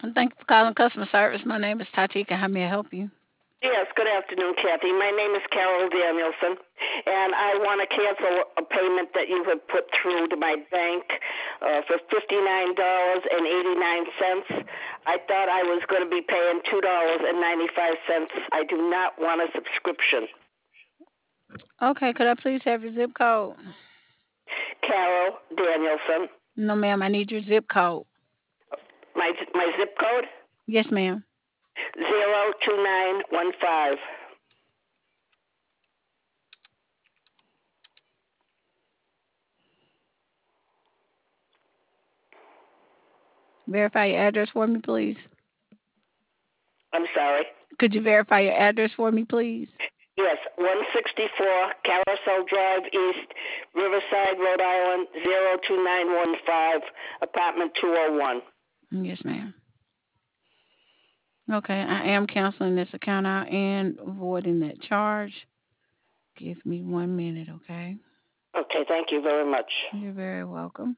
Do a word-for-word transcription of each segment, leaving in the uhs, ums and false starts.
Thank you for calling customer service. My name is Tatika. How may I help you? Yes, good afternoon, Kathy. My name is Carol Danielson, and I want to cancel a payment that you have put through to my bank uh, for fifty-nine dollars and eighty-nine cents. I thought I was going to be paying two dollars and ninety-five cents. I do not want a subscription. Okay, could I please have your zip code? Carol Danielson. No, ma'am, I need your zip code. My my zip code Yes, ma'am. zero two nine one five. Verify your address for me, please. I'm sorry. Could you verify your address for me, please? Yes, one sixty-four Carousel Drive East, Riverside, Rhode Island, zero two nine one five, apartment two oh one. Yes, ma'am. Okay, I am canceling this account out and avoiding that charge. Give me one minute, okay? Okay, thank you very much. You're very welcome.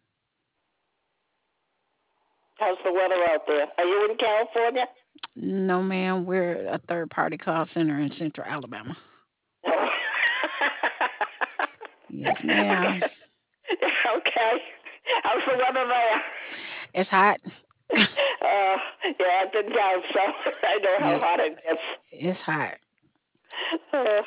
How's the weather out there? Are you in California? No, ma'am, we're a third party call center in Central Alabama. Oh. Yes, ma'am. Okay. Okay. How's the weather there? It's hot. Uh, yeah, I've been down, so I know how Yeah, hot it gets. it's hot. Uh,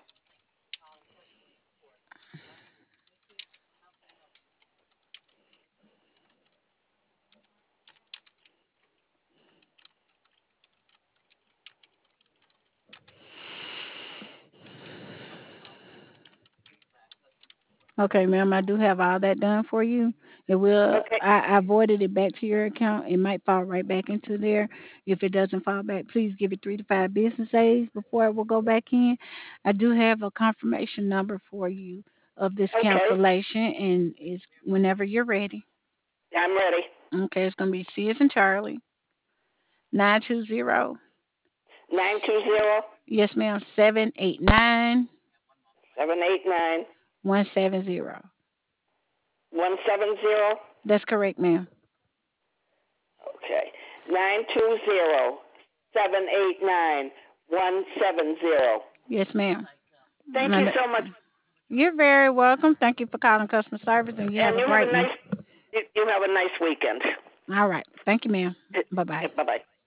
Okay, ma'am, I do have all that done for you. It will. okay. I, I voided it back to your account. It might fall right back into there. If it doesn't fall back, please give it three to five business days before it will go back in. I do have a confirmation number for you of this Okay. cancellation, and it's whenever you're ready. I'm ready. Okay, it's gonna be C as in Charlie nine two zero. Nine two zero Yes, ma'am. Seven eight nine seven eight nine one seven zero. one seven zero. That's correct, ma'am. Okay. Nine two zero seven eight nine one seven zero. Yes, ma'am. Thank you And so much, you're very welcome. Thank you for calling customer service, and you have and a you have great a one. nice you you have a nice weekend. All right. Thank you, ma'am. Bye bye. Bye bye.